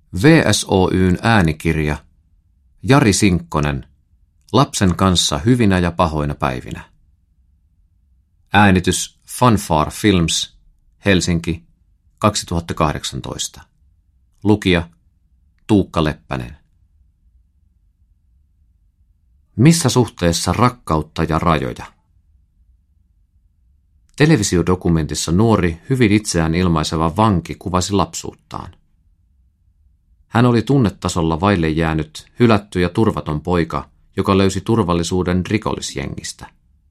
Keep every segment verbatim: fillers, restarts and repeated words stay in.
V S Oy:n äänikirja Jari Sinkkonen, lapsen kanssa hyvinä ja pahoina päivinä. Äänitys Fanfare Films, Helsinki, kaksituhattakahdeksantoista. Lukija Tuukka Leppänen. Missä suhteessa rakkautta ja rajoja? Televisiodokumentissa nuori, hyvin itseään ilmaiseva vanki kuvasi lapsuuttaan. Hän oli tunnetasolla vaille jäänyt, hylätty ja turvaton poika, joka löysi turvallisuuden rikollisjengistä.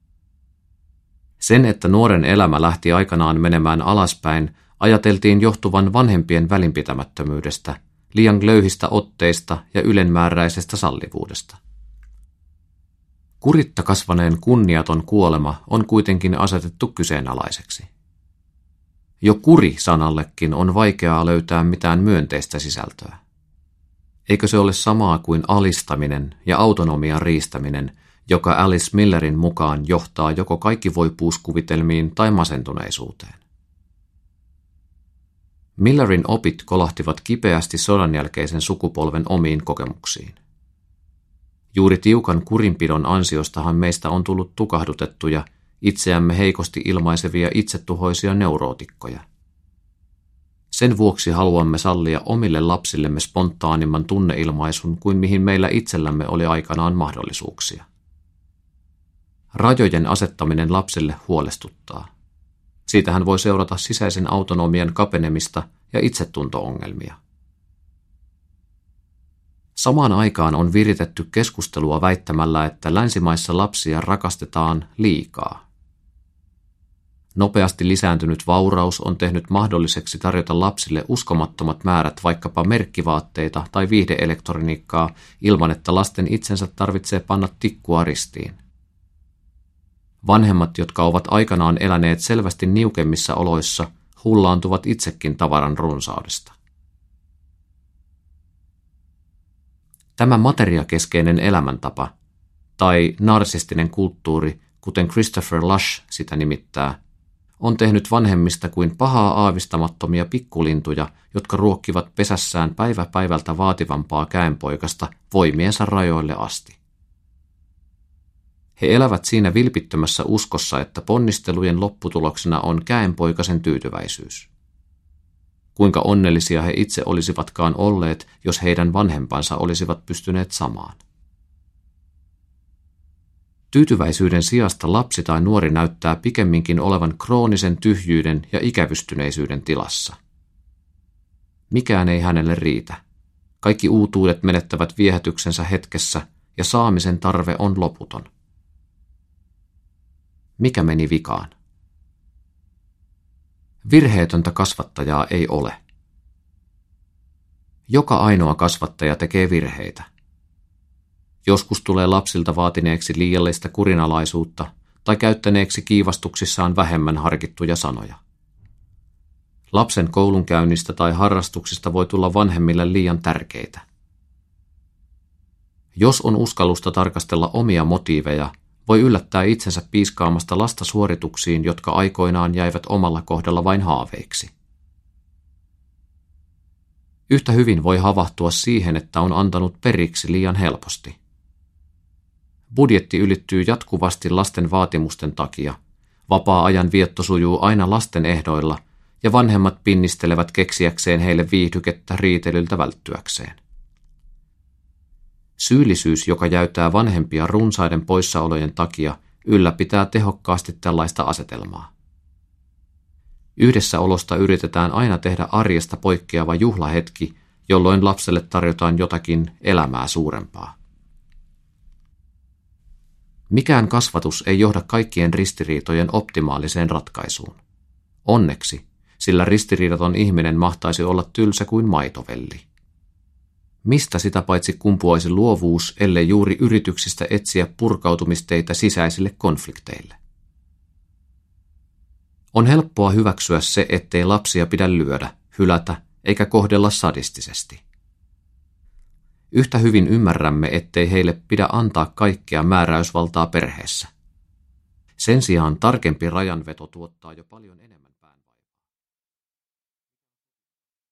Sen, että nuoren elämä lähti aikanaan menemään alaspäin, ajateltiin johtuvan vanhempien välinpitämättömyydestä, liian löyhistä otteista ja ylenmääräisestä sallivuudesta. Kuritta kasvaneen kunniaton kuolema on kuitenkin asetettu kyseenalaiseksi. Jo kuri-sanallekin on vaikeaa löytää mitään myönteistä sisältöä. Eikö se ole samaa kuin alistaminen ja autonomian riistäminen, joka Alice Millerin mukaan johtaa joko kaikkivoipuuskuvitelmiin tai masentuneisuuteen? Millerin opit kolahtivat kipeästi sodan jälkeisen sukupolven omiin kokemuksiin. Juuri tiukan kurinpidon ansiostahan meistä on tullut tukahdutettuja, itseämme heikosti ilmaisevia itsetuhoisia neurootikkoja. Sen vuoksi haluamme sallia omille lapsillemme spontaanimman tunneilmaisun kuin mihin meillä itsellämme oli aikanaan mahdollisuuksia. Rajojen asettaminen lapsille huolestuttaa. Siitähän voi seurata sisäisen autonomian kapenemista ja itsetunto-ongelmia. Samaan aikaan on viritetty keskustelua väittämällä, että länsimaissa lapsia rakastetaan liikaa. Nopeasti lisääntynyt vauraus on tehnyt mahdolliseksi tarjota lapsille uskomattomat määrät vaikkapa merkkivaatteita tai viihdeelektroniikkaa ilman, että lasten itsensä tarvitsee panna tikkua ristiin. Vanhemmat, jotka ovat aikanaan eläneet selvästi niukemmissa oloissa, hullaantuvat itsekin tavaran runsaudesta. Tämä materiakeskeinen elämäntapa, tai narsistinen kulttuuri, kuten Christopher Lush sitä nimittää, on tehnyt vanhemmista kuin pahaa aavistamattomia pikkulintuja, jotka ruokkivat pesässään päivä päivältä vaativampaa käenpoikasta voimiensa rajoille asti. He elävät siinä vilpittömässä uskossa, että ponnistelujen lopputuloksena on käenpoikasen tyytyväisyys. Kuinka onnellisia he itse olisivatkaan olleet, jos heidän vanhempansa olisivat pystyneet samaan. Tyytyväisyyden sijasta lapsi tai nuori näyttää pikemminkin olevan kroonisen tyhjyyden ja ikävystyneisyyden tilassa. Mikään ei hänelle riitä. Kaikki uutuudet menettävät viehätyksensä hetkessä ja saamisen tarve on loputon. Mikä meni vikaan? Virheetöntä kasvattajaa ei ole. Joka ainoa kasvattaja tekee virheitä. Joskus tulee lapsilta vaatineeksi liiallista kurinalaisuutta tai käyttäneeksi kiivastuksissaan vähemmän harkittuja sanoja. Lapsen koulunkäynnistä tai harrastuksista voi tulla vanhemmille liian tärkeitä. Jos on uskallusta tarkastella omia motiiveja, voi yllättää itsensä piiskaamasta lasta suorituksiin, jotka aikoinaan jäivät omalla kohdalla vain haaveiksi. Yhtä hyvin voi havahtua siihen, että on antanut periksi liian helposti. Budjetti ylittyy jatkuvasti lasten vaatimusten takia, vapaa-ajan vietto sujuu aina lasten ehdoilla ja vanhemmat pinnistelevät keksiäkseen heille viihdykettä riitelyltä välttyäkseen. Syyllisyys, joka jäytää vanhempia runsaiden poissaolojen takia, ylläpitää tehokkaasti tällaista asetelmaa. Yhdessäolosta yritetään aina tehdä arjesta poikkeava juhlahetki, jolloin lapselle tarjotaan jotakin elämää suurempaa. Mikään kasvatus ei johda kaikkien ristiriitojen optimaaliseen ratkaisuun. Onneksi, sillä ristiriidaton ihminen mahtaisi olla tylsä kuin maitovelli. Mistä sitä paitsi kumpuaisi luovuus, ellei juuri yrityksistä etsiä purkautumisteitä sisäisille konflikteille? On helppoa hyväksyä se, ettei lapsia pidä lyödä, hylätä eikä kohdella sadistisesti. Yhtä hyvin ymmärrämme, ettei heille pidä antaa kaikkea määräysvaltaa perheessä. Sen sijaan tarkempi rajanveto tuottaa jo paljon enemmän.